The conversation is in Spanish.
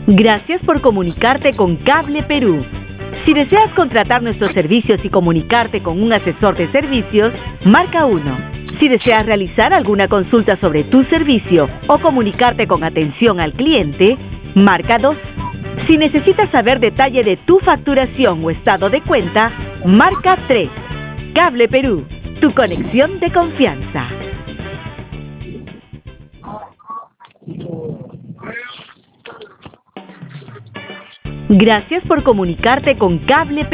Gracias por comunicarte con Cable Perú. Si deseas contratar nuestros servicios y comunicarte con un asesor de servicios, marca 1. Si deseas realizar alguna consulta sobre tu servicio o comunicarte con atención al cliente, marca 2. Si necesitas saber detalle de tu facturación o estado de cuenta, marca 3. Cable Perú, tu conexión de confianza. Gracias por comunicarte con Cable Perú.